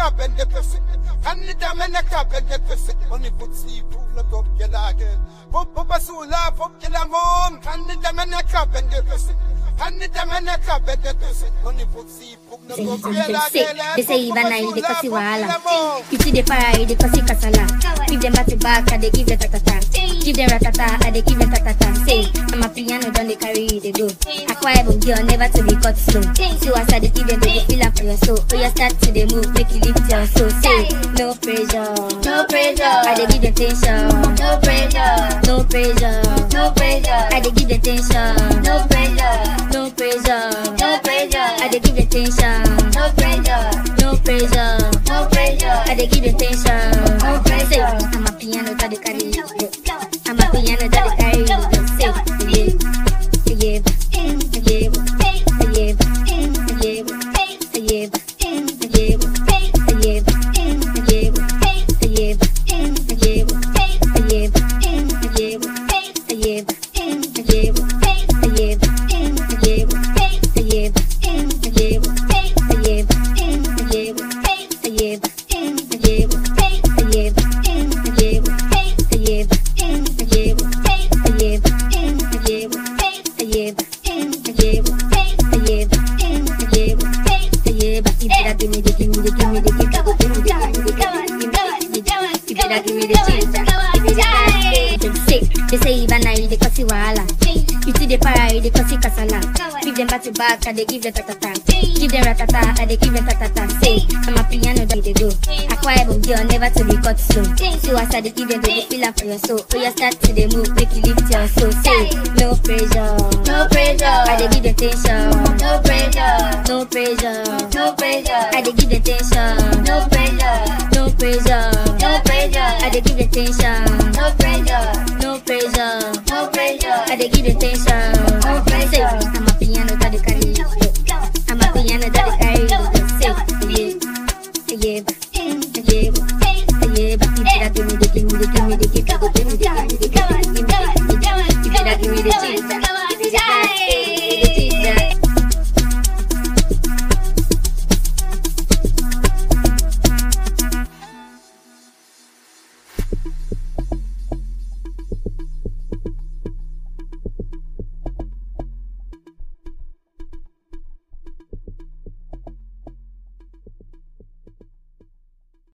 cap and the person. And the damn and the cap and the person. Only put see, prove not up your lager. Papa Sula, Pop Kilamon, and the damn and the cap and the person. And the damn and the cap and the person. Only put see, prove not up your lager. They say even I the Kasi Wala. You see the fire, the Kasi Kasala. Give them back, and they give the tatata. Give them ratata, and they give the tatata. Say, I'm a piano, don't they carry the do. Acquire book girl, never to be cut slow. So I started to give them the feel up for your soul. Oh, you start to the move, make you lift your soul. Say, no pressure, no pressure. I they give the tension, No pressure, no pressure, no pressure. I they give the tension, No pressure, no pressure, no pressure. I they give the tension, No pressure, no pressure, no pressure. I they give the tension. No pressure. Say, I'm a piano that they carry. I'm a piano that they carry. Say, yeah, yeah, They say even I the Kasi Wala. You see the fire, the Kasi Kasala. Give them back, and they give the tatata. Give them ratata, and they give the tatata. Say, I'm a piano that they do. Acquire book girl, never to be cut slow. So I started to give them the feel up for your soul. Oh, you start to the move, make you lift your soul. Say, no pressure, No pressure, I they give the tension. no pressure, No pressure, no pressure. I they give the tension. No pressure, No pressure, no pressure. I they give the tension. No pressure, No pressure, no pressure. I they give the tension. No pressure. Say, I'm a piano that they carry. I'm a piano that they carry. Say, yeah, give me the